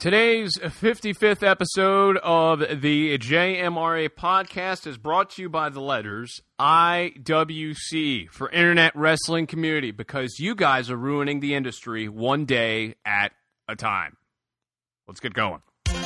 Today's 55th episode of the JMRA podcast is brought to you by the letters IWC for Internet Wrestling Community, because you guys are ruining the industry one day at a time. Let's get going.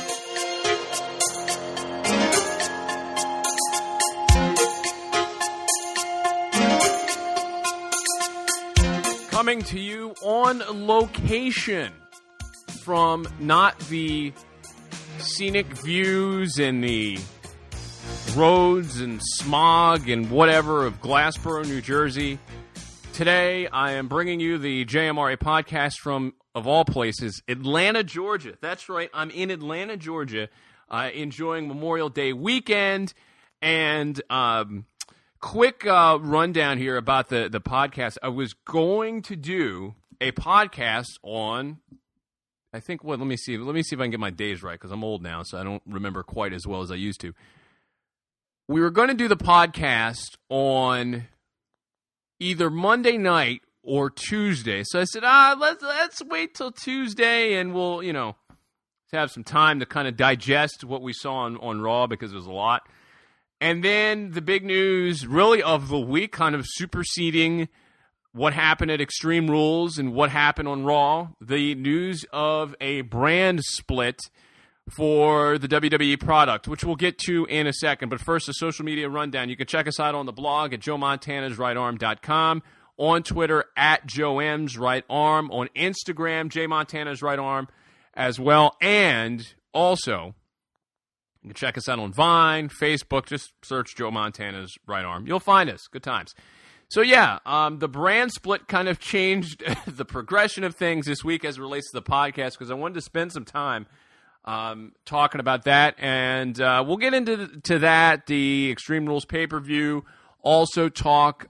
Coming to you on location from not the scenic views and the roads and smog and whatever of Glassboro, New Jersey. Today, I am bringing you the JMRA podcast from, of all places, Atlanta, Georgia. That's right, I'm in Atlanta, Georgia, enjoying Memorial Day weekend. And quick rundown here about the podcast. I was going to do a podcast on, I think, let me see if I can get my days right, because I'm old now, so I don't remember quite as well as I used to. We were going to do the podcast on either Monday night or Tuesday. So I said, let's wait till Tuesday, and we'll, have some time to kind of digest what we saw on Raw, because it was a lot. And then the big news, really, of the week, kind of superseding what happened at Extreme Rules and what happened on Raw, the news of a brand split for the WWE product, which we'll get to in a second. But first, a social media rundown. You can check us out on the blog at JoeMontana'sRightArm.com, on Twitter at JoeM'sRightArm, on Instagram, JMontana'sRightArm as well. And also, you can check us out on Vine, Facebook. Just search Joe Montana's Right Arm. You'll find us. Good times. So, yeah, the brand split kind of changed the progression of things this week as it relates to the podcast, because I wanted to spend some time talking about that. And we'll get into that, the Extreme Rules pay-per-view. Also talk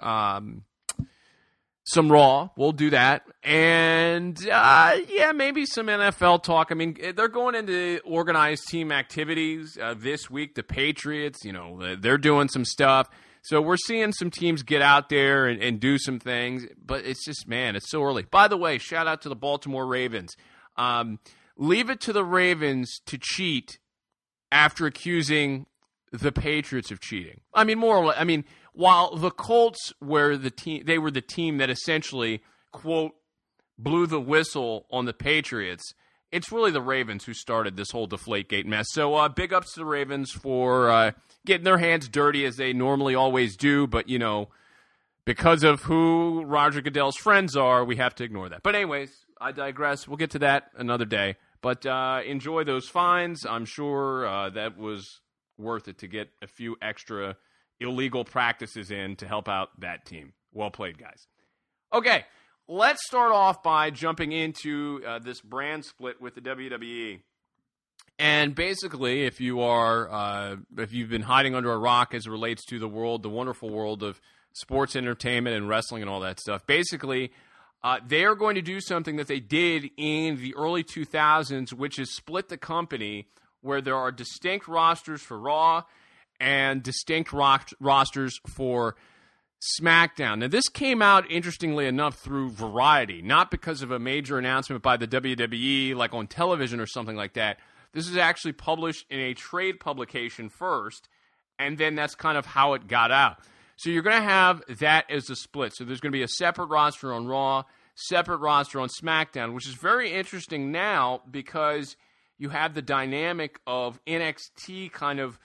some Raw. We'll do that. And, maybe some NFL talk. I mean, they're going into organized team activities this week. The Patriots, they're doing some stuff. So we're seeing some teams get out there and do some things, but it's just, man, it's so early. By the way, shout out to the Baltimore Ravens. Leave it to the Ravens to cheat after accusing the Patriots of cheating. I mean, more or less. I mean, while the Colts were the team that essentially, quote, blew the whistle on the Patriots, it's really the Ravens who started this whole Deflategate mess. So big ups to the Ravens for getting their hands dirty, as they normally always do. But, because of who Roger Goodell's friends are, we have to ignore that. But anyways, I digress. We'll get to that another day. But enjoy those fines. I'm sure that was worth it to get a few extra illegal practices in to help out that team. Well played, guys. Okay. Let's start off by jumping into this brand split with the WWE. And basically, if you've been hiding under a rock as it relates to the wonderful world of sports entertainment and wrestling and all that stuff, basically, they are going to do something that they did in the early 2000s, which is split the company where there are distinct rosters for Raw and distinct rosters for SmackDown. Now, this came out, interestingly enough, through Variety, not because of a major announcement by the WWE, like on television or something like that. This is actually published in a trade publication first, and then that's kind of how it got out. So you're going to have that as a split. So there's going to be a separate roster on Raw, separate roster on SmackDown, which is very interesting now because you have the dynamic of NXT kind of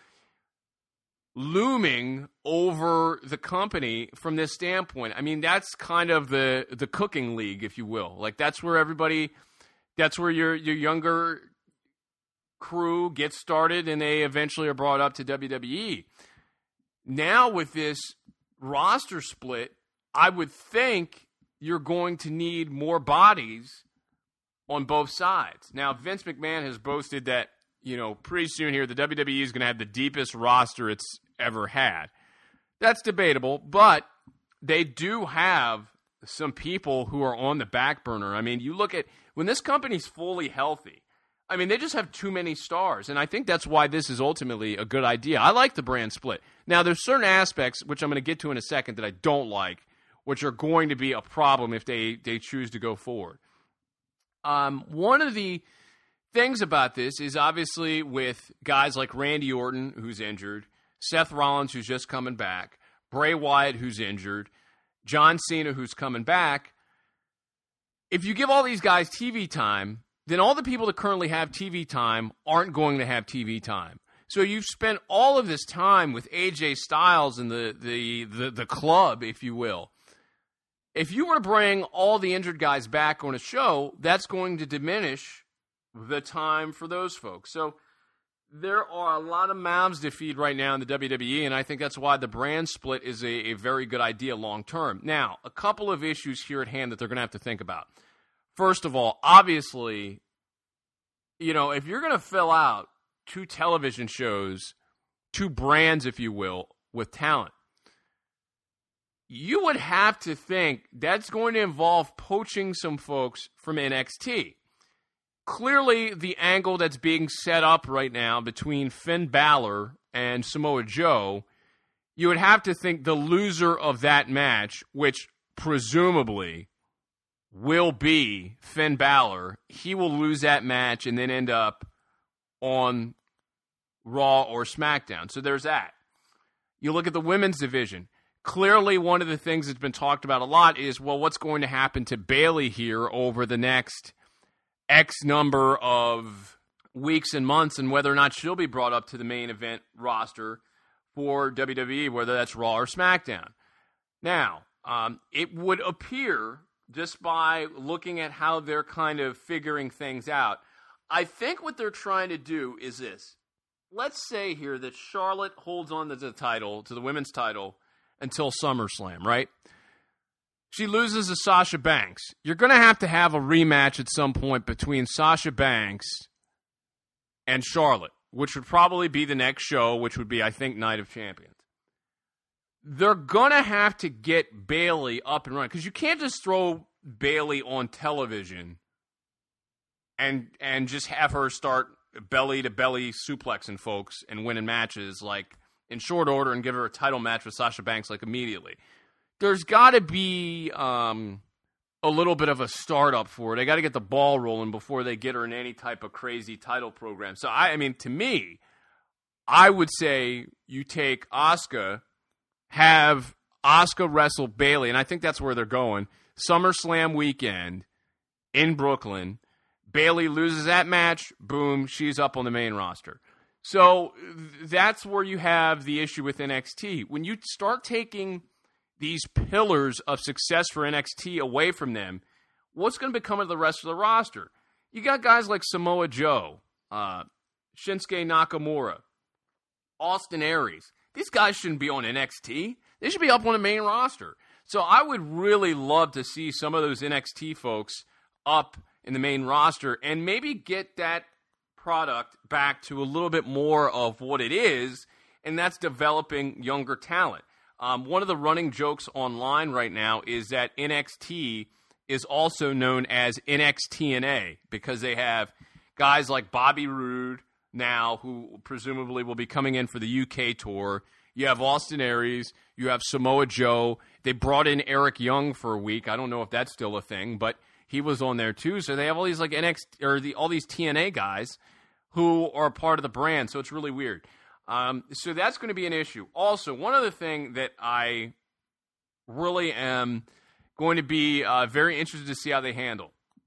looming over the company from this standpoint. I mean, that's kind of the cooking league, if you will. Like, that's where your younger crew gets started, and they eventually are brought up to WWE. Now, with this roster split, I would think you're going to need more bodies on both sides. Now, Vince McMahon has boasted that, pretty soon here, the WWE is going to have the deepest roster it's ever had. That's debatable, but they do have some people who are on the back burner. I mean, you look at when this company's fully healthy, I mean, they just have too many stars, and I think that's why this is ultimately a good idea. I like the brand split. Now, there's certain aspects, which I'm going to get to in a second, that I don't like, which are going to be a problem if they choose to go forward. One of the things about this is obviously with guys like Randy Orton, who's injured, Seth Rollins, who's just coming back, Bray Wyatt, who's injured, John Cena, who's coming back. If you give all these guys TV time, then all the people that currently have TV time aren't going to have TV time. So you've spent all of this time with AJ Styles and the club, if you will. If you were to bring all the injured guys back on a show, that's going to diminish the time for those folks. So there are a lot of mouths to feed right now in the WWE, and I think that's why the brand split is a very good idea long term. Now, a couple of issues here at hand that they're going to have to think about. First of all, obviously, if you're going to fill out 2 television shows, 2 brands, if you will, with talent, you would have to think that's going to involve poaching some folks from NXT. Clearly, the angle that's being set up right now between Finn Balor and Samoa Joe, you would have to think the loser of that match, which presumably will be Finn Balor, he will lose that match and then end up on Raw or SmackDown. So there's that. You look at the women's division. Clearly, one of the things that's been talked about a lot is, well, what's going to happen to Bayley here over the next X number of weeks and months, and whether or not she'll be brought up to the main event roster for WWE, whether that's Raw or SmackDown. Now, it would appear, just by looking at how they're kind of figuring things out, I think what they're trying to do is this. Let's say here that Charlotte holds on to the title, to the women's title, until SummerSlam, right? She loses to Sasha Banks. You're going to have a rematch at some point between Sasha Banks and Charlotte, which would probably be the next show, which would be, I think, Night of Champions. They're going to have to get Bayley up and running, because you can't just throw Bayley on television and just have her start belly-to-belly suplexing folks and winning matches like in short order and give her a title match with Sasha Banks like immediately. There's got to be a little bit of a startup for it. They got to get the ball rolling before they get her in any type of crazy title program. So, to me, I would say you take Asuka, have Asuka wrestle Bayley, and I think that's where they're going. SummerSlam weekend in Brooklyn. Bayley loses that match. Boom, she's up on the main roster. So that's where you have the issue with NXT. When you start taking these pillars of success for NXT away from them, what's going to become of the rest of the roster? You got guys like Samoa Joe, Shinsuke Nakamura, Austin Aries. These guys shouldn't be on NXT. They should be up on the main roster. So I would really love to see some of those NXT folks up in the main roster and maybe get that product back to a little bit more of what it is, and that's developing younger talent. One of the running jokes online right now is that NXT is also known as NXTNA because they have guys like Bobby Roode now, who presumably will be coming in for the UK tour. You have Austin Aries. You have Samoa Joe. They brought in Eric Young for a week. I don't know if that's still a thing, but he was on there too. So they have all these like all these TNA guys who are part of the brand. So it's really weird. So that's going to be an issue. Also, one other thing that I really am going to be very interested to see how they handle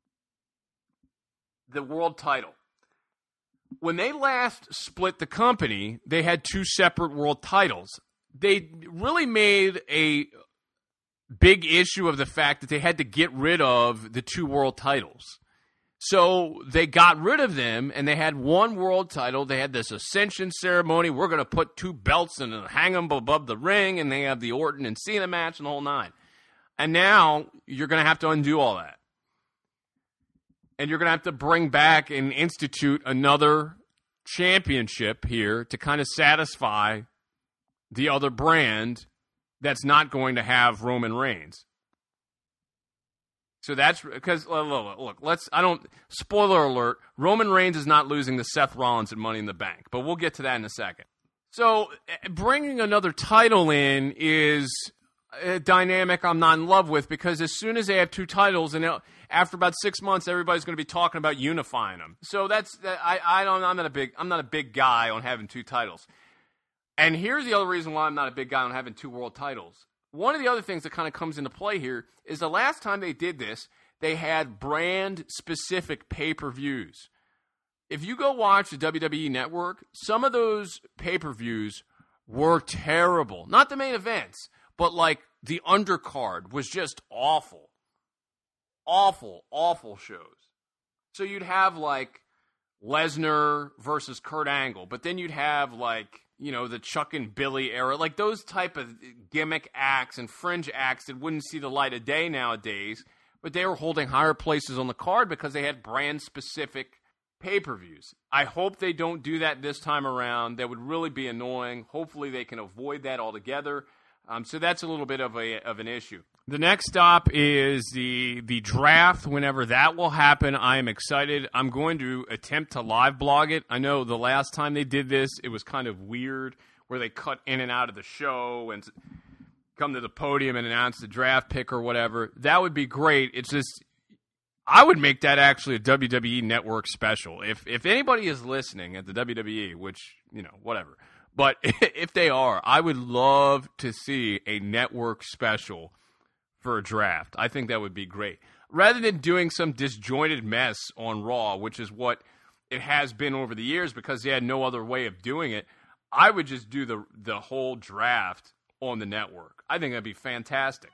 the world title. When they last split the company, they had 2 separate world titles. They really made a big issue of the fact that they had to get rid of the 2 world titles. So they got rid of them, and they had 1 world title. They had this ascension ceremony. We're going to put 2 belts and hang them above the ring, and they have the Orton and Cena match and the whole 9. And now you're going to have to undo all that. And you're going to have to bring back and institute another championship here to kind of satisfy the other brand that's not going to have Roman Reigns. So that's because, look, spoiler alert, Roman Reigns is not losing to Seth Rollins at Money in the Bank, but we'll get to that in a second. So bringing another title in is dynamic I'm not in love with, because as soon as they have 2 titles, and after about 6 months, everybody's going to be talking about unifying them. So I'm not a big guy on having 2 titles. And here's the other reason why I'm not a big guy on having 2 world titles. One of the other things that kind of comes into play here is the last time they did this, they had brand-specific pay-per-views. If you go watch the WWE Network, some of those pay-per-views were terrible. Not the main events, but like the undercard was just awful. Awful, awful shows. So you'd have like Lesnar versus Kurt Angle, but then you'd have like, the Chuck and Billy era, like those type of gimmick acts and fringe acts that wouldn't see the light of day nowadays, but they were holding higher places on the card because they had brand-specific pay-per-views. I hope they don't do that this time around. That would really be annoying. Hopefully they can avoid that altogether. So that's a little bit of an issue. The next stop is the draft. Whenever that will happen, I am excited. I'm going to attempt to live blog it. I know the last time they did this, it was kind of weird, where they cut in and out of the show and come to the podium and announce the draft pick or whatever. That would be great. It's just, I would make that actually a WWE Network special. If anybody is listening at the WWE, which, whatever. But if they are, I would love to see a network special for a draft. I think that would be great. Rather than doing some disjointed mess on Raw, which is what it has been over the years because they had no other way of doing it, I would just do the whole draft on the network. I think that'd be fantastic.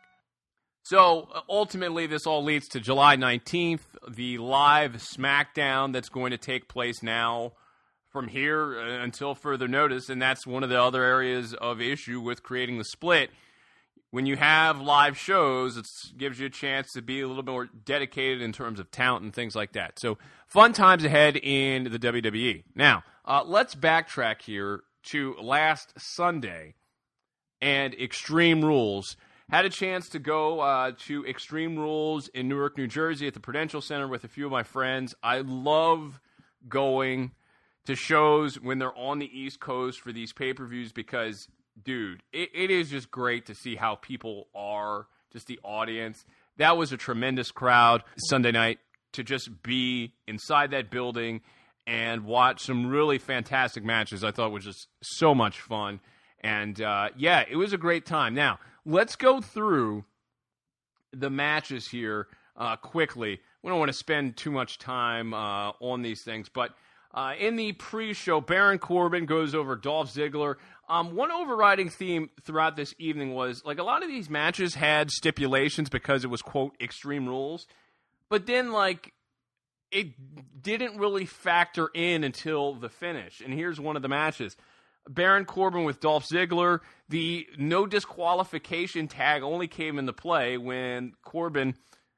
So ultimately, this all leads to July 19th, the live SmackDown that's going to take place now from here until further notice, and that's one of the other areas of issue with creating the split. When you have live shows, it gives you a chance to be a little bit more dedicated in terms of talent and things like that. So fun times ahead in the WWE. Now, let's backtrack here to last Sunday and Extreme Rules. Had a chance to go to Extreme Rules in Newark, New Jersey at the Prudential Center with a few of my friends. I love going to shows when they're on the East Coast for these pay-per-views because, dude, it is just great to see how people are, just the audience. That was a tremendous crowd Sunday night to just be inside that building and watch some really fantastic matches. I thought was just so much fun. And, it was a great time. Now, let's go through the matches here quickly. We don't want to spend too much time on these things, but in the pre-show, Baron Corbin goes over Dolph Ziggler. One overriding theme throughout this evening was, like, a lot of these matches had stipulations because it was, quote, Extreme Rules. But then, like, it didn't really factor in until the finish. And here's one of the matches. Baron Corbin with Dolph Ziggler. The no disqualification tag only came into play when Corbin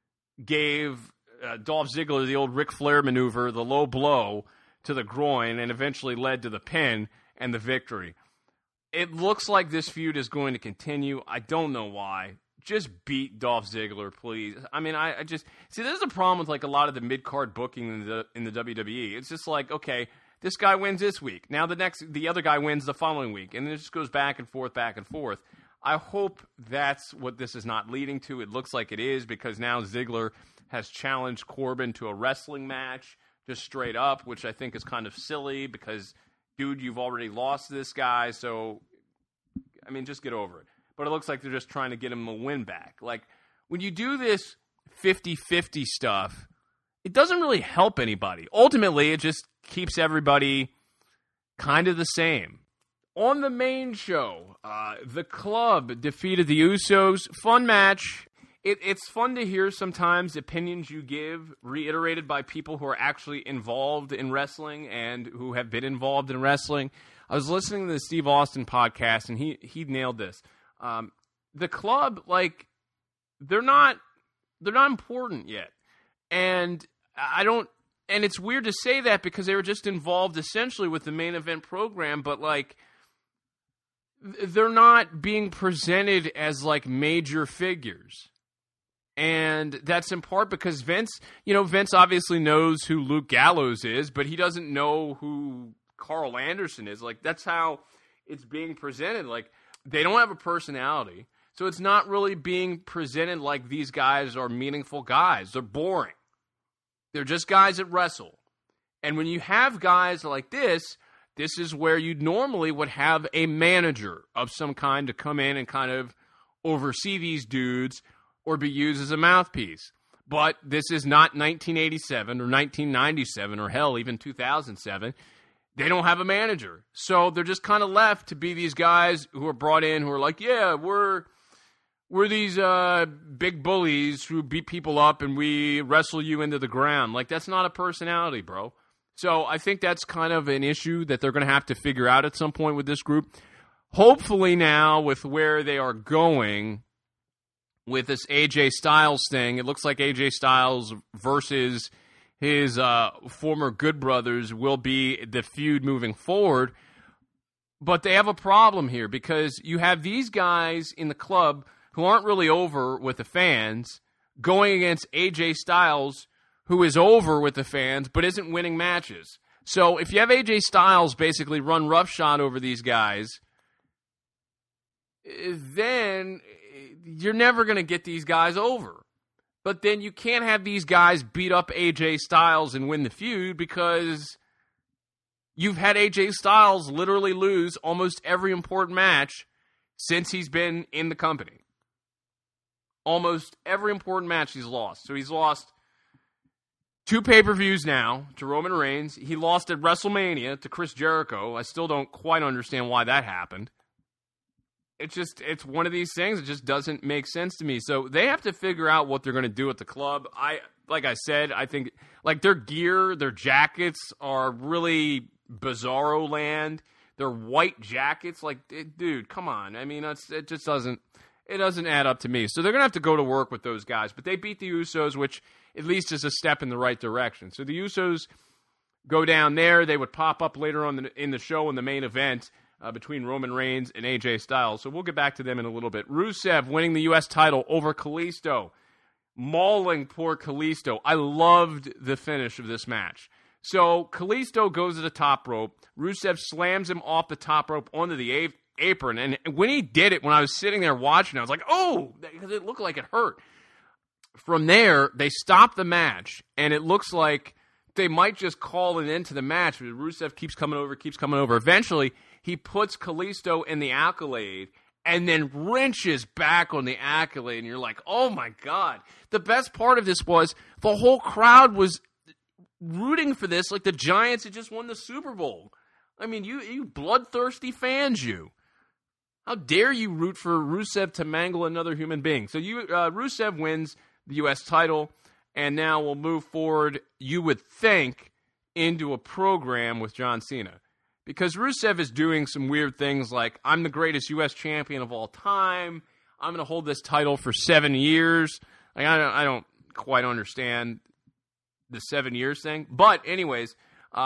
gave Dolph Ziggler the old Ric Flair maneuver, the low blow to the groin, and eventually led to the pin and the victory. It looks like this feud is going to continue. I don't know why. Just beat Dolph Ziggler, please. I mean, I just see. This is a problem with like a lot of the mid-card booking in the WWE. It's just like, okay, this guy wins this week. Now the other guy wins the following week, and it just goes back and forth, back and forth. I hope that's what this is not leading to. It looks like it is because now Ziggler has challenged Corbin to a wrestling match, just straight up, which I think is kind of silly because, dude, you've already lost this guy, so, I mean, just get over it. But it looks like they're just trying to get him a win back. Like, when you do this 50-50 stuff, it doesn't really help anybody. Ultimately, it just keeps everybody kind of the same. On the main show, the Club defeated the Usos. Fun match. It's fun to hear sometimes opinions you give reiterated by people who are actually involved in wrestling and who have been involved in wrestling. I was listening to the Steve Austin podcast, and he nailed this. The Club, like, they're not important yet. And and it's weird to say that because they were just involved essentially with the main event program, but like, they're not being presented as like major figures. And that's in part because Vince obviously knows who Luke Gallows is, but he doesn't know who Carl Anderson is. Like, that's how it's being presented. Like, they don't have a personality. So it's not really being presented like these guys are meaningful guys. They're boring. They're just guys that wrestle. And when you have guys like this is where you normally would have a manager of some kind to come in and kind of oversee these dudes or be used as a mouthpiece. But this is not 1987 or 1997 or hell, even 2007. They don't have a manager. So they're just kind of left to be these guys who are brought in who are like, yeah, we're these big bullies who beat people up and we wrestle you into the ground. Like, that's not a personality, bro. So I think that's kind of an issue that they're going to have to figure out at some point with this group. Hopefully now, with where they are going with this AJ Styles thing, it looks like AJ Styles versus his former Good Brothers will be the feud moving forward. But they have a problem here because you have these guys in the club who aren't really over with the fans going against AJ Styles, who is over with the fans but isn't winning matches. So if you have AJ Styles basically run roughshod over these guys, then you're never going to get these guys over. But then you can't have these guys beat up AJ Styles and win the feud because you've had AJ Styles literally lose almost every important match since he's been in the company. Almost every important match he's lost. So he's lost 2 pay-per-views now to Roman Reigns. He lost at WrestleMania to Chris Jericho. I still don't quite understand why that happened. It's one of these things that just doesn't make sense to me. So they have to figure out what they're going to do at the club. Like I said, I think like their gear, their jackets are really bizarro land. Their white jackets, like, dude, come on. I mean, it just doesn't add up to me. So they're going to have to go to work with those guys. But they beat the Usos, which at least is a step in the right direction. So the Usos go down there. They would pop up later on in the show in the main event between Roman Reigns and AJ Styles. So we'll get back to them in a little bit. Rusev winning the U.S. title over Kalisto. Mauling poor Kalisto. I loved the finish of this match. So Kalisto goes to the top rope. Rusev slams him off the top rope onto the apron. And when he did it, when I was sitting there watching, I was like, oh, because it looked like it hurt. From there, they stop the match, and it looks like they might just call it into the match. But Rusev keeps coming over. Eventually, he puts Kalisto in the Accolade and then wrenches back on the Accolade, and you're like, oh, my God. The best part of this was the whole crowd was rooting for this like the Giants had just won the Super Bowl. I mean, you bloodthirsty fans, you. How dare you root for Rusev to mangle another human being? So Rusev wins the U.S. title, and now we'll move forward, you would think, into a program with John Cena. Because Rusev is doing some weird things like, I'm the greatest U.S. champion of all time. I'm going to hold this title for 7 years. Like, I don't quite understand the 7 years thing. But anyways,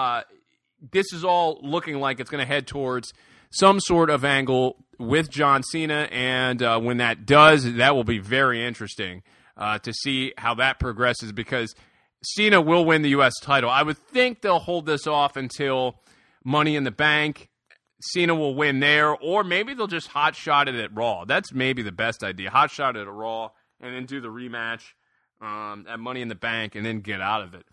this is all looking like it's going to head towards some sort of angle with John Cena. And when that does, that will be very interesting to see how that progresses, because Cena will win the U.S. title. I would think they'll hold this off until Money in the Bank. Cena will win there, or maybe they'll just hot shot it at Raw. That's maybe the best idea. Hot shot it at Raw and then do the rematch at Money in the Bank and then get out of it.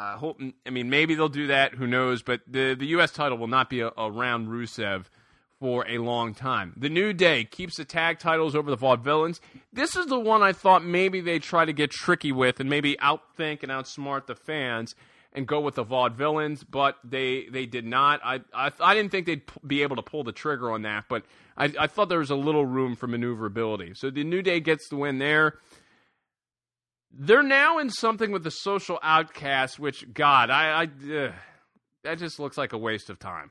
Maybe they'll do that. Who knows? But the U.S. title will not be around Rusev for a long time. The New Day keeps the tag titles over the Vaudevillains. This is the one I thought maybe they try to get tricky with and maybe outthink and outsmart the fans and go with the Vaudevillains, but they did not. I didn't think they'd be able to pull the trigger on that, but I thought there was a little room for maneuverability. So the New Day gets the win there. They're now in something with the Social Outcasts, which, God, that just looks like a waste of time.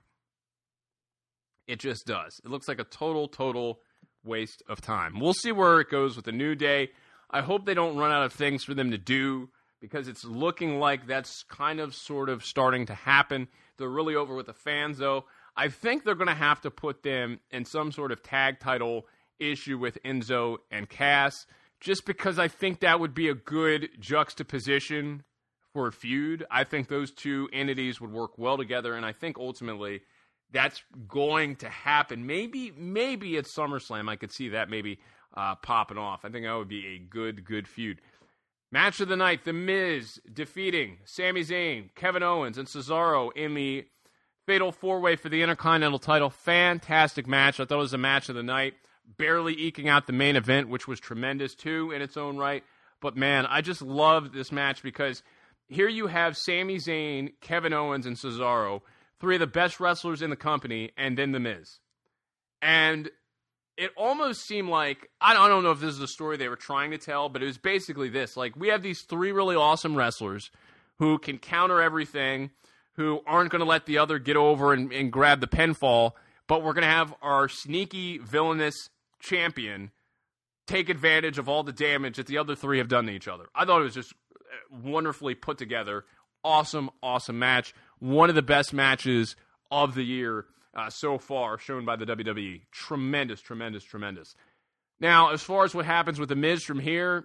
It just does. It looks like a total waste of time. We'll see where it goes with the New Day. I hope they don't run out of things for them to do, because it's looking like that's kind of sort of starting to happen. They're really over with the fans, though. I think they're going to have to put them in some sort of tag title issue with Enzo and Cass, just because I think that would be a good juxtaposition for a feud. I think those two entities would work well together, and I think ultimately that's going to happen. Maybe at SummerSlam I could see that maybe popping off. I think that would be a good feud. Match of the night, The Miz defeating Sami Zayn, Kevin Owens, and Cesaro in the Fatal 4-Way for the Intercontinental title. Fantastic match. I thought it was a match of the night. Barely eking out the main event, which was tremendous too in its own right. But man, I just love this match because here you have Sami Zayn, Kevin Owens, and Cesaro, three of the best wrestlers in the company, and then The Miz. And it almost seemed like, I don't know if this is the story they were trying to tell, but it was basically this. Like, we have these three really awesome wrestlers who can counter everything, who aren't going to let the other get over and grab the pinfall, but we're going to have our sneaky, villainous champion take advantage of all the damage that the other three have done to each other. I thought it was just wonderfully put together. Awesome match. One of the best matches of the year so far, shown by the WWE. Tremendous. Now, as far as what happens with The Miz from here,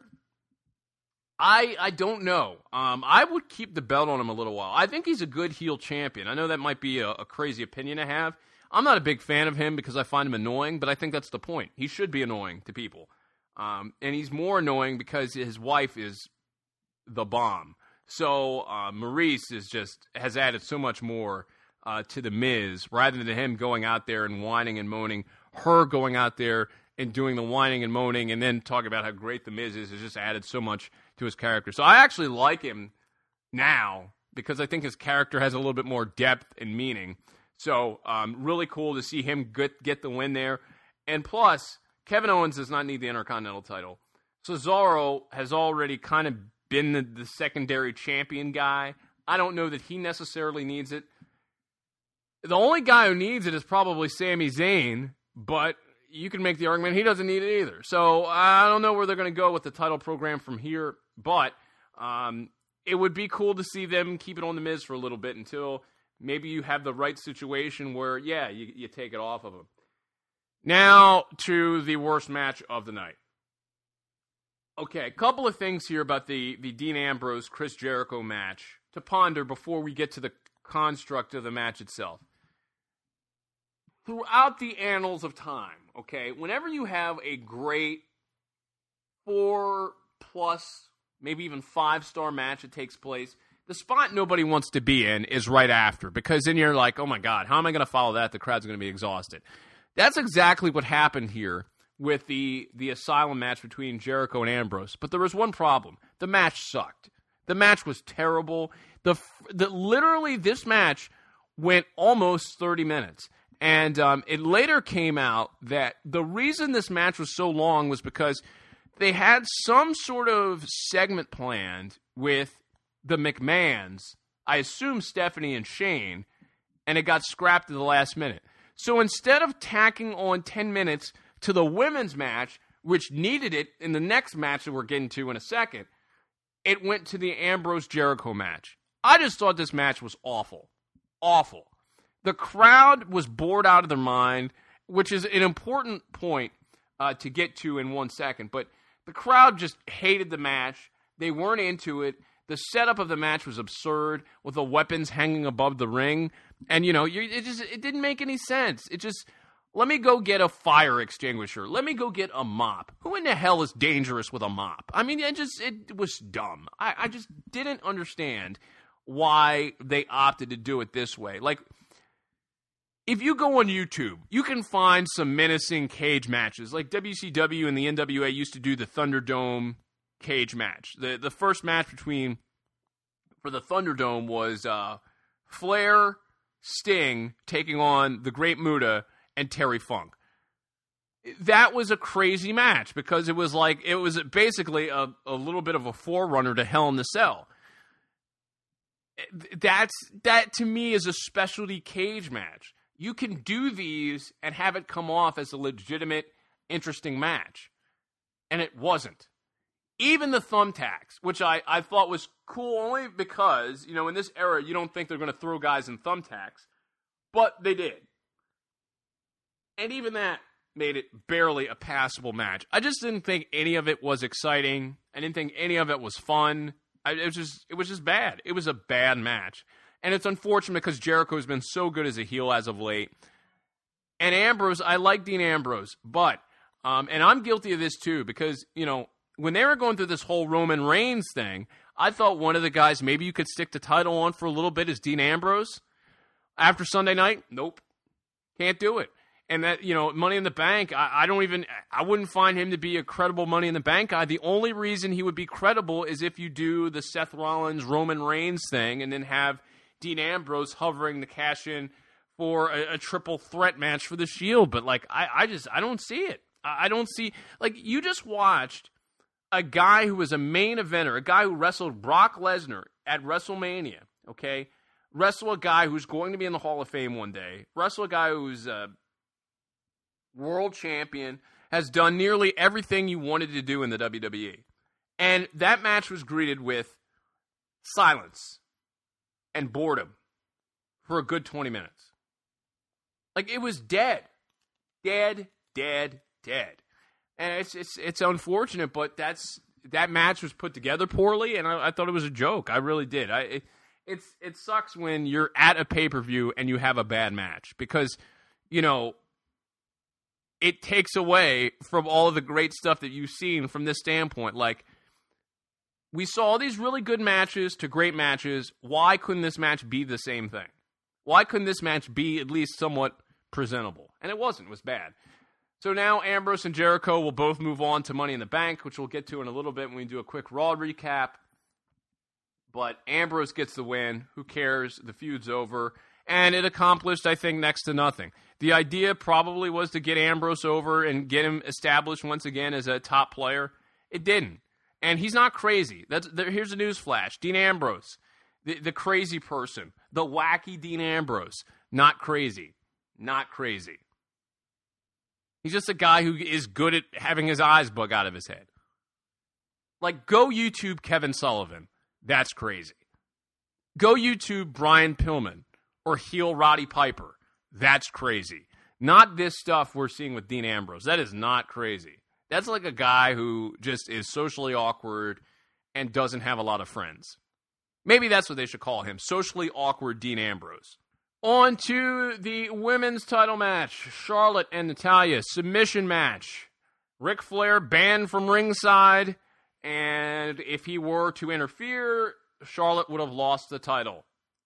I don't know. I would keep the belt on him a little while. I think he's a good heel champion. I know that might be a crazy opinion to have. I'm not a big fan of him because I find him annoying, but I think that's the point. He should be annoying to people. And he's more annoying because his wife is the bomb. So Maurice has added so much more to The Miz, rather than him going out there and whining and moaning. Her going out there and doing the whining and moaning and then talking about how great The Miz is has just added so much to his character. So I actually like him now because I think his character has a little bit more depth and meaning. So really cool to see him get the win there. And plus, Kevin Owens does not need the Intercontinental title. Cesaro has already kind of been the secondary champion guy. I don't know that he necessarily needs it. The only guy who needs it is probably Sami Zayn, but you can make the argument he doesn't need it either. So I don't know where they're going to go with the title program from here, but it would be cool to see them keep it on The Miz for a little bit until maybe you have the right situation where, yeah, you take it off of him. Now to the worst match of the night. Okay, a couple of things here about the Dean Ambrose-Chris Jericho match to ponder before we get to the construct of the match itself. Throughout the annals of time, okay, whenever you have a great 4+, maybe even 5-star match that takes place, the spot nobody wants to be in is right after, because then you're like, oh my God, how am I going to follow that? The crowd's going to be exhausted. That's exactly what happened here with the Asylum match between Jericho and Ambrose. But there was one problem. The match sucked. The match was terrible. Literally, this match went almost 30 minutes. And it later came out that the reason this match was so long was because they had some sort of segment planned with the McMahons, I assume Stephanie and Shane, and it got scrapped at the last minute. So instead of tacking on 10 minutes to the women's match, which needed it in the next match that we're getting to in a second, it went to the Ambrose-Jericho match. I just thought this match was awful. Awful. The crowd was bored out of their mind, which is an important point to get to in 1 second. But the crowd just hated the match. They weren't into it. The setup of the match was absurd, with the weapons hanging above the ring. And, it didn't make any sense. It just, let me go get a fire extinguisher. Let me go get a mop. Who in the hell is dangerous with a mop? I mean, it was dumb. I just didn't understand why they opted to do it this way. Like, if you go on YouTube, you can find some menacing cage matches. Like WCW and the NWA used to do the Thunderdome cage match. The first match for the Thunderdome was Flair, Sting taking on the Great Muta and Terry Funk. That was a crazy match because it was basically a little bit of a forerunner to Hell in the Cell. That to me is a specialty cage match. You can do these and have it come off as a legitimate, interesting match. And it wasn't. Even the thumbtacks, which I thought was cool only because, in this era, you don't think they're going to throw guys in thumbtacks. But they did. And even that made it barely a passable match. I just didn't think any of it was exciting. I didn't think any of it was fun. It was just bad. It was a bad match. And it's unfortunate because Jericho has been so good as a heel as of late. And Ambrose, I like Dean Ambrose, but And I'm guilty of this too because, when they were going through this whole Roman Reigns thing, I thought one of the guys maybe you could stick the title on for a little bit is Dean Ambrose. After Sunday night, nope. Can't do it. And that, Money in the Bank, I wouldn't find him to be a credible Money in the Bank guy. The only reason he would be credible is if you do the Seth Rollins, Roman Reigns thing and then have Dean Ambrose hovering to cash in for a triple threat match for the Shield. But, I don't see it. I don't see, you just watched a guy who was a main eventer, a guy who wrestled Brock Lesnar at WrestleMania, okay? Wrestle a guy who's going to be in the Hall of Fame one day. Wrestle a guy who's world champion, has done nearly everything you wanted to do in the WWE. And that match was greeted with silence and boredom for a good 20 minutes. It was dead. Dead. And it's unfortunate, but that match was put together poorly, and I thought it was a joke. I really did. It sucks when you're at a pay-per-view and you have a bad match because, it takes away from all of the great stuff that you've seen from this standpoint. We saw all these really good matches to great matches. Why couldn't this match be the same thing? Why couldn't this match be at least somewhat presentable? And it wasn't. It was bad. So now Ambrose and Jericho will both move on to Money in the Bank, which we'll get to in a little bit when we do a quick Raw recap. But Ambrose gets the win. Who cares? The feud's over. And it accomplished, I think, next to nothing. The idea probably was to get Ambrose over and get him established once again as a top player. It didn't. And he's not crazy. Here's a news flash. Dean Ambrose, the crazy person, the wacky Dean Ambrose, not crazy. Not crazy. He's just a guy who is good at having his eyes bug out of his head. Go YouTube Kevin Sullivan. That's crazy. Go YouTube Brian Pillman or heel Roddy Piper. That's crazy. Not this stuff we're seeing with Dean Ambrose. That is not crazy. That's like a guy who just is socially awkward and doesn't have a lot of friends. Maybe that's what they should call him, socially awkward Dean Ambrose. On to the women's title match. Charlotte and Natalya, submission match. Ric Flair banned from ringside, and if he were to interfere, Charlotte would have lost the title.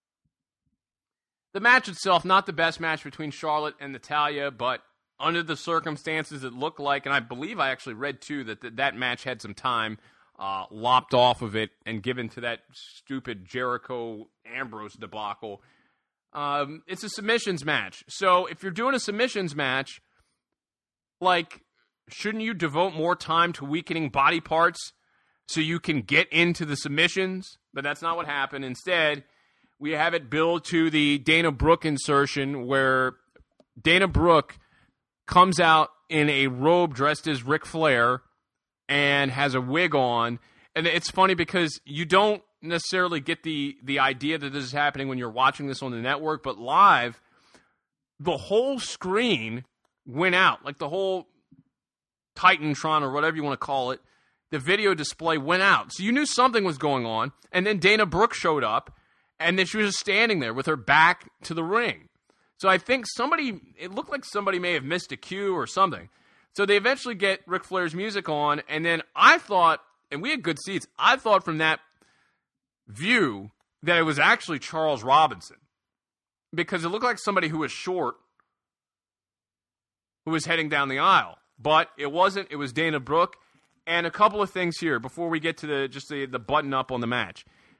The match itself, not the best match between Charlotte and Natalya, but under the circumstances it looked like, and I believe I actually read too that match had some time lopped off of it and given to that stupid Jericho-Ambrose debacle. It's a submissions match. So if you're doing a submissions match, shouldn't you devote more time to weakening body parts so you can get into the submissions? But that's not what happened. Instead, we have it build to the Dana Brooke insertion where Dana Brooke comes out in a robe dressed as Ric Flair and has a wig on. And it's funny because you don't necessarily get the idea that this is happening when you're watching this on the network, but live, the whole screen went out. The whole Titantron or whatever you want to call it, the video display went out. So you knew something was going on. And then Dana Brooke showed up. And then she was just standing there with her back to the ring. So I think it looked like somebody may have missed a cue or something. So they eventually get Ric Flair's music on. And then I thought, and we had good seats, I thought from that view that it was actually Charles Robinson. Because it looked like somebody who was short who was heading down the aisle. But it wasn't. It was Dana Brooke. And a couple of things here before we get to the button up on the match.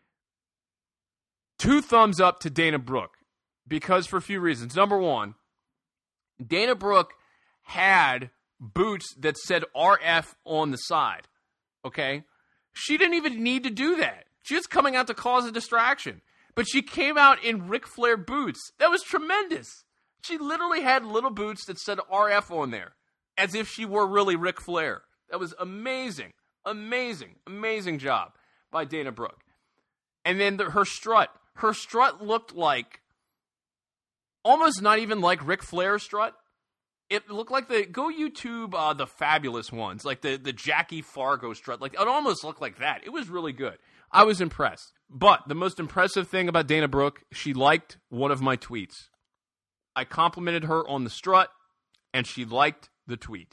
2 thumbs up to Dana Brooke, because for a few reasons. Number one, Dana Brooke had boots that said RF on the side, okay? She didn't even need to do that. She was coming out to cause a distraction, but she came out in Ric Flair boots. That was tremendous. She literally had little boots that said RF on there, as if she were really Ric Flair. That was amazing, amazing job by Dana Brooke. And then her strut. Her strut looked like, almost not even like Ric Flair's strut. It looked like go YouTube the fabulous ones, like the Jackie Fargo strut. It almost looked like that. It was really good. I was impressed. But the most impressive thing about Dana Brooke, she liked one of my tweets. I complimented her on the strut, and she liked the tweet.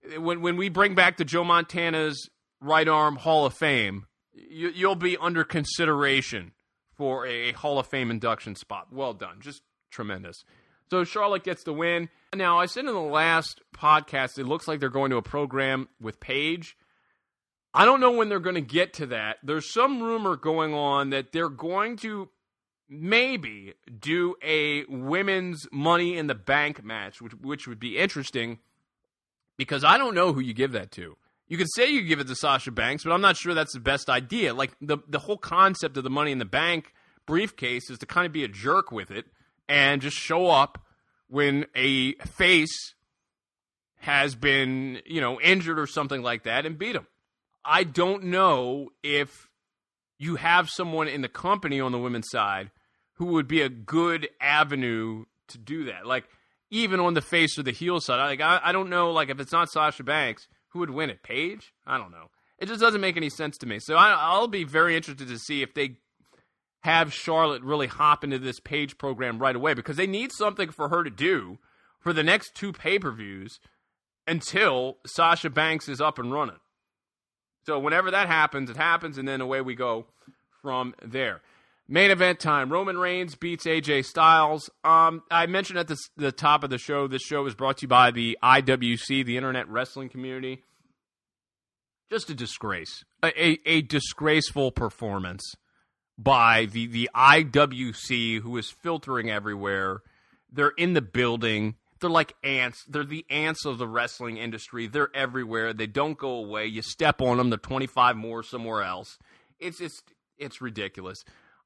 when we bring back the Joe Montana's right arm Hall of Fame, you'll be under consideration for a Hall of Fame induction spot. Well done. Just tremendous. So Charlotte gets the win. Now, I said in the last podcast, it looks like they're going to a program with Paige. I don't know when they're going to get to that. There's some rumor going on that they're going to maybe do a women's Money in the Bank match, which would be interesting because I don't know who you give that to. You could say you give it to Sasha Banks, but I'm not sure that's the best idea. Like, the whole concept of the Money in the Bank briefcase is to kind of be a jerk with it and just show up when a face has been, injured or something like that and beat them. I don't know if you have someone in the company on the women's side who would be a good avenue to do that. Like, even on the face or the heel side, I don't know, like, if it's not Sasha Banks, who would win it? Paige? I don't know. It just doesn't make any sense to me. So I'll be very interested to see if they have Charlotte really hop into this Paige program right away, because they need something for her to do for the next 2 pay-per-views until Sasha Banks is up and running. So whenever that happens, it happens, and then away we go from there. Main event time. Roman Reigns beats AJ Styles. I mentioned at the top of the show, this show is brought to you by the IWC, the Internet Wrestling Community. Just a disgrace. A disgraceful performance by the IWC, who is filtering everywhere. They're in the building. They're like ants. They're the ants of the wrestling industry. They're everywhere. They don't go away. You step on them, they're 25 more somewhere else. It's ridiculous.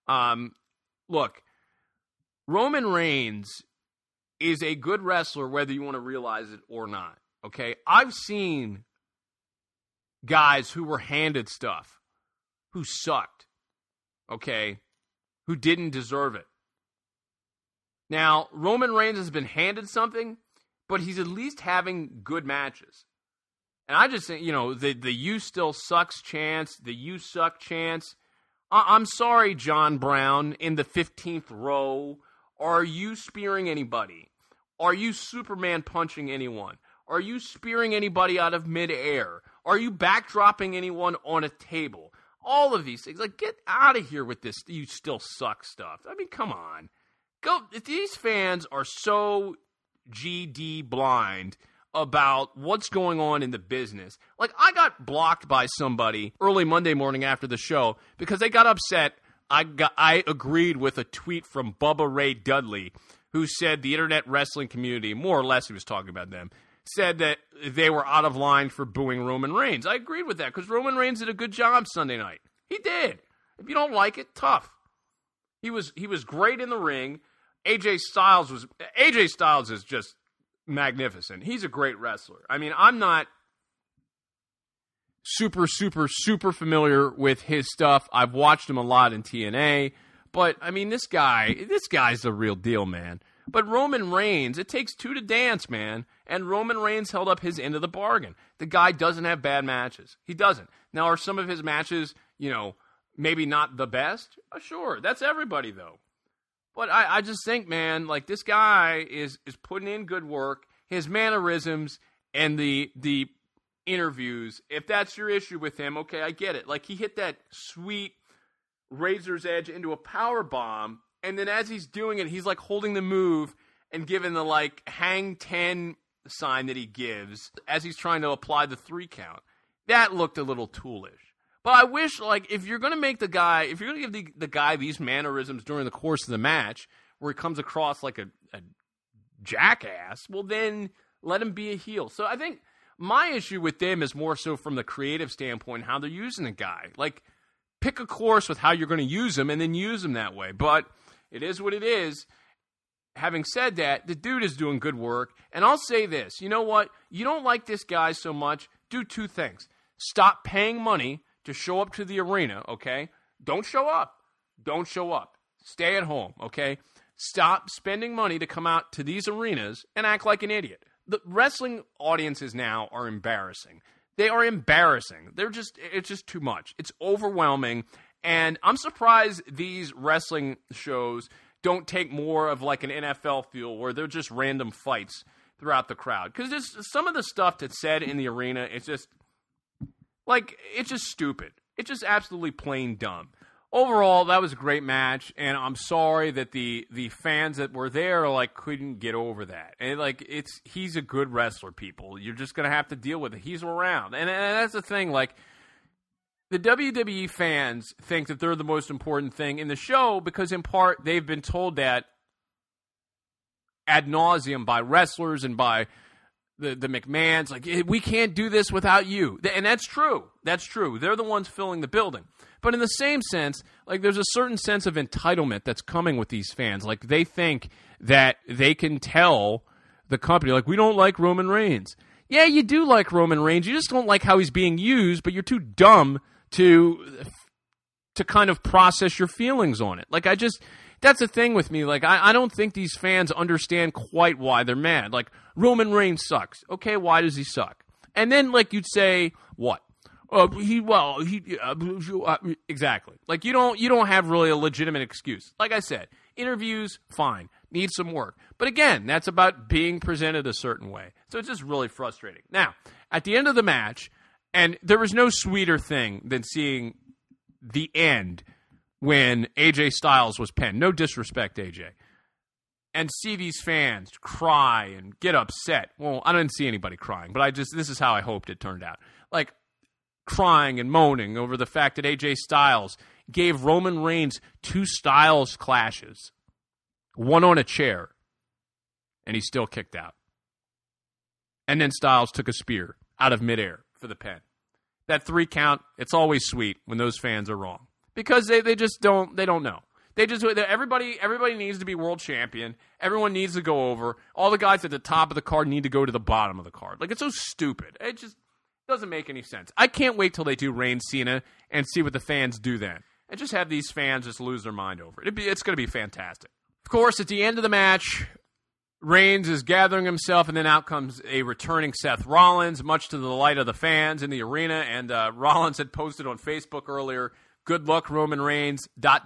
Look, Roman Reigns is a good wrestler whether you want to realize it or not, okay? I've seen guys who were handed stuff, who sucked, okay, who didn't deserve it. Now, Roman Reigns has been handed something, but he's at least having good matches. And I just think, the you still sucks chance, the you suck chance. I'm sorry, John Brown, in the 15th row. Are you spearing anybody? Are you Superman punching anyone? Are you spearing anybody out of midair? Are you backdropping anyone on a table? All of these things. Like, get out of here with this you still suck stuff. I mean, come on. These fans are so GD blind about what's going on in the business. Like, I got blocked by somebody early Monday morning after the show because they got upset. I agreed with a tweet from Bubba Ray Dudley, who said the Internet Wrestling Community, more or less he was talking about them, said that they were out of line for booing Roman Reigns. I agreed with that because Roman Reigns did a good job Sunday night. He did. If you don't like it, tough. He was great in the ring. AJ Styles is just magnificent. He's a great wrestler. I mean, I'm not super familiar with his stuff. I've watched him a lot in TNA, but I mean, this guy's the real deal, man. But Roman Reigns, it takes 2 to dance, man. And Roman Reigns held up his end of the bargain. The guy doesn't have bad matches. He doesn't. Now, are some of his matches, maybe not the best? Sure. That's everybody, though. But I just think, man, like, this guy is putting in good work. His mannerisms and the interviews, if that's your issue with him, okay, I get it. Like, he hit that sweet razor's edge into a power bomb, and then as he's doing it, he's, like, holding the move and giving the, like, hang 10 sign that he gives as he's trying to apply the 3 count. That looked a little toolish. But I wish, like, if you're going to give the guy these mannerisms during the course of the match, where he comes across like a jackass, well, then let him be a heel. So I think my issue with them is more so from the creative standpoint, how they're using the guy. Like, pick a course with how you're going to use him and then use him that way. But it is what it is. Having said that, the dude is doing good work. And I'll say this. You know what? You don't like this guy so much, do 2 things. Stop paying money to show up to the arena, okay? Don't show up. Don't show up. Stay at home, okay? Stop spending money to come out to these arenas and act like an idiot. The wrestling audiences now are embarrassing. They are embarrassing. It's just too much. It's overwhelming. And I'm surprised these wrestling shows don't take more of like an NFL feel where they're just random fights. throughout the crowd. Because just some of the stuff that's said in the arena, it's just stupid. It's just absolutely plain dumb. Overall, that was a great match, and I'm sorry that the fans that were there couldn't get over that. And he's a good wrestler, people. You're just gonna have to deal with it. He's around, and that's the thing. The WWE fans think that they're the most important thing in the show because, in part, they've been told that ad nauseum by wrestlers and by the McMahons. We can't do this without you, and that's true. That's true. They're the ones filling the building. But in the same sense, there's a certain sense of entitlement that's coming with these fans. They think that they can tell the company, we don't like Roman Reigns. Yeah, you do like Roman Reigns. You just don't like how he's being used, but you're too dumb to kind of process your feelings on it. That's the thing with me. I don't think these fans understand quite why they're mad. Roman Reigns sucks. Okay, why does he suck? And then, you'd say, what? Exactly. You don't have really a legitimate excuse. Like I said, interviews, fine, need some work. But again, that's about being presented a certain way. So it's just really frustrating. Now, at the end of the match, and there was no sweeter thing than seeing the end when AJ Styles was pinned. No disrespect, AJ. And see these fans cry and get upset. Well, I didn't see anybody crying, but this is how I hoped it turned out. Crying and moaning over the fact that AJ Styles gave Roman Reigns 2 Styles clashes, one on a chair, and he still kicked out. And then Styles took a spear out of midair for the pin. That 3 count, it's always sweet when those fans are wrong. Because they just don't know. Everybody needs to be world champion. Everyone needs to go over. All the guys at the top of the card need to go to the bottom of the card. It's so stupid. It just doesn't make any sense. I can't wait till they do Reigns Cena and see what the fans do then. And just have these fans just lose their mind over it. It's going to be fantastic. Of course, at the end of the match, Reigns is gathering himself, and then out comes a returning Seth Rollins, much to the delight of the fans in the arena. And Rollins had posted on Facebook earlier, "Good luck, Roman Reigns, ...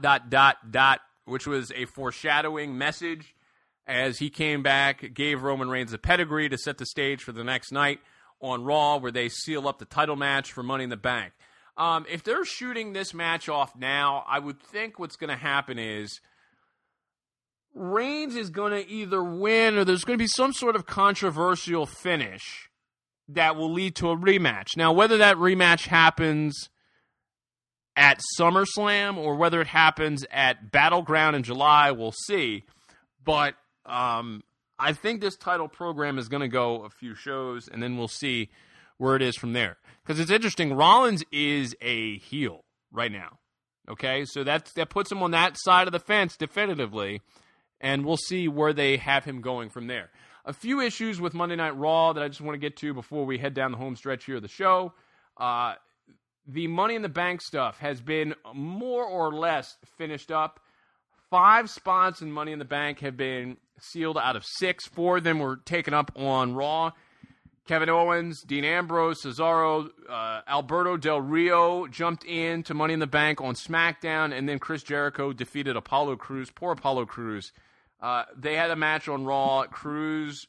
which was a foreshadowing message as he came back, gave Roman Reigns a pedigree to set the stage for the next night on Raw, where they seal up the title match for Money in the Bank. If they're shooting this match off now, I would think what's going to happen is Reigns is going to either win or there's going to be some sort of controversial finish that will lead to a rematch. Now, whether that rematch happens at SummerSlam or whether it happens at Battleground in July, we'll see. But I think this title program is going to go a few shows, and then we'll see where it is from there. Because it's interesting, Rollins is a heel right now. Okay, so that puts him on that side of the fence definitively, and we'll see where they have him going from there. A few issues with Monday Night Raw that I just want to get to before we head down the home stretch here of the show. The Money in the Bank stuff has been more or less finished up. 5 spots in Money in the Bank have been sealed out of 6. 4 of them were taken up on Raw. Kevin Owens, Dean Ambrose, Cesaro, Alberto Del Rio jumped in to Money in the Bank on SmackDown, and then Chris Jericho defeated Apollo Crews. Poor Apollo Crews. They had a match on Raw. Crews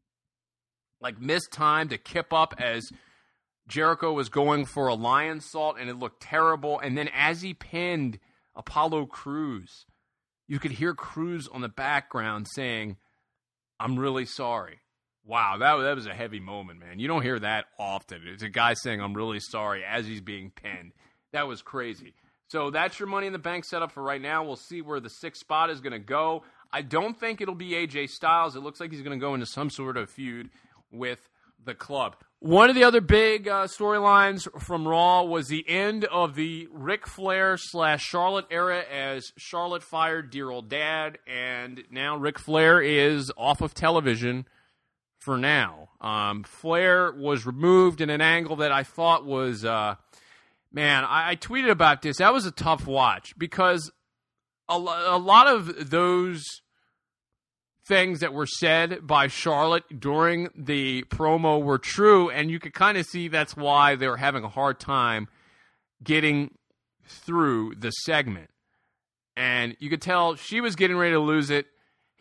missed time to kip up as Jericho was going for a lion salt, and it looked terrible. And then as he pinned Apollo Crews, you could hear Crews on the background saying, "I'm really sorry." Wow, that was a heavy moment, man. You don't hear that often. It's a guy saying, "I'm really sorry," as he's being pinned. That was crazy. So that's your Money in the Bank setup for right now. We'll see where the 6th spot is going to go. I don't think it'll be AJ Styles. It looks like he's going to go into some sort of feud with the club. One of the other big storylines from Raw was the end of the Ric Flair / Charlotte era as Charlotte fired dear old dad, and now Ric Flair is off of television for now. Flair was removed in an angle that I thought was, I tweeted about this. That was a tough watch because a lot of those things that were said by Charlotte during the promo were true, and you could kind of see that's why they were having a hard time getting through the segment. And you could tell she was getting ready to lose it.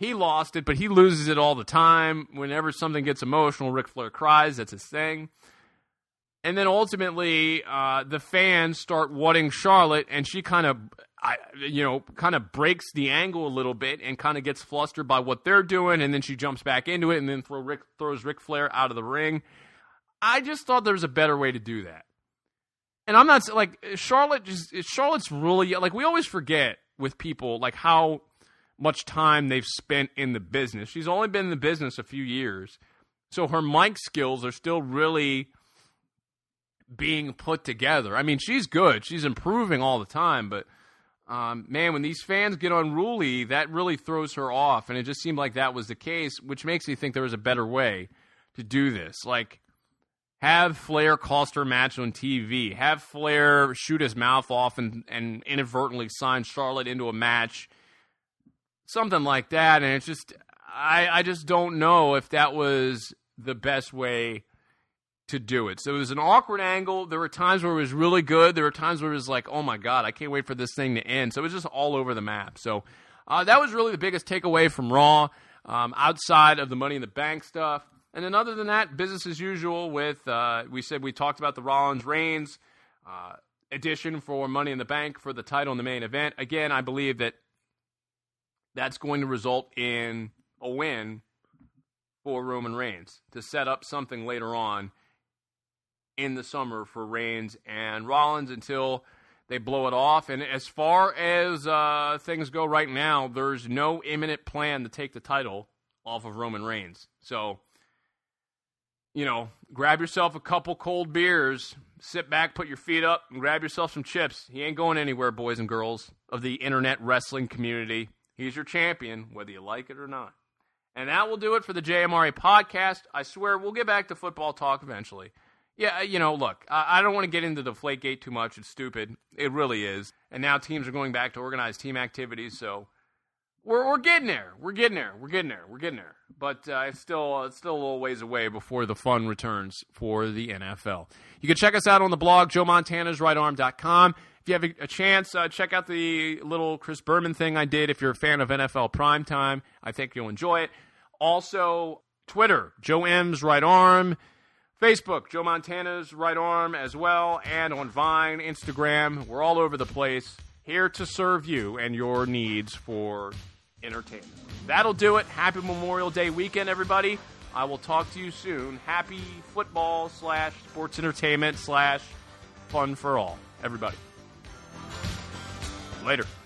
he lost it, but he loses it all the time. Whenever something gets emotional, Ric Flair cries. That's his thing. And then ultimately, the fans start wanting Charlotte, and she kind of breaks the angle a little bit and kind of gets flustered by what they're doing, and then she jumps back into it and then throws Ric Flair out of the ring. I just thought there was a better way to do that. And I'm not like Charlotte's really like, we always forget with people like how much time they've spent in the business. She's only been in the business a few years, so her mic skills are still really being put together. I mean, she's good. She's improving all the time, but man, when these fans get unruly, that really throws her off, and it just seemed like that was the case, which makes me think there was a better way to do this. Like, have Flair cost her a match on TV. Have Flair shoot his mouth off and inadvertently sign Charlotte into a match. Something like that, and it's just, I just don't know if that was the best way to do it. So it was an awkward angle. There were times where it was really good. There were times where it was like, oh my God, I can't wait for this thing to end. So it was just all over the map. So that was really the biggest takeaway from Raw, outside of the Money in the Bank stuff. And then other than that, business as usual with, we talked about the Rollins-Reigns edition for Money in the Bank for the title in the main event. Again, I believe that that's going to result in a win for Roman Reigns to set up something later on in the summer for Reigns and Rollins until they blow it off. And as far as things go right now, there's no imminent plan to take the title off of Roman Reigns. So, grab yourself a couple cold beers, sit back, put your feet up, and grab yourself some chips. He ain't going anywhere, boys and girls of the internet wrestling community. He's your champion, whether you like it or not. And that will do it for the JMRA podcast. I swear we'll get back to football talk eventually. Yeah, look, I don't want to get into the Deflategate too much. It's stupid. It really is. And now teams are going back to organized team activities, so we're getting there. We're getting there. But it's still a little ways away before the fun returns for the NFL. You can check us out on the blog, JoeMontana'sRightArm.com. If you have a chance, check out the little Chris Berman thing I did. If you're a fan of NFL Primetime, I think you'll enjoy it. Also, Twitter, Joe M's Right Arm. Facebook, Joe Montana's Right Arm as well. And on Vine, Instagram, we're all over the place. Here to serve you and your needs for entertainment. That'll do it. Happy Memorial Day weekend, everybody. I will talk to you soon. Happy football / sports entertainment / fun for all. Everybody. Later.